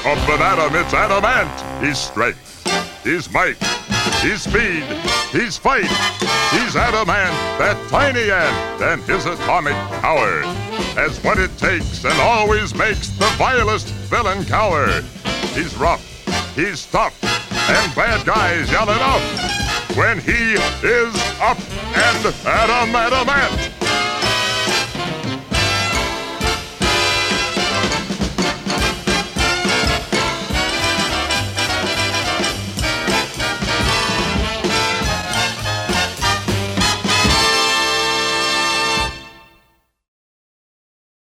Up and at him, it's Adamant. His strength, his might, his speed, his fight. He's Adamant, that tiny ant, and his atomic power has what it takes and always makes the vilest villain cower. He's rough, he's tough, and bad guys yell it up when he is up and Adamant.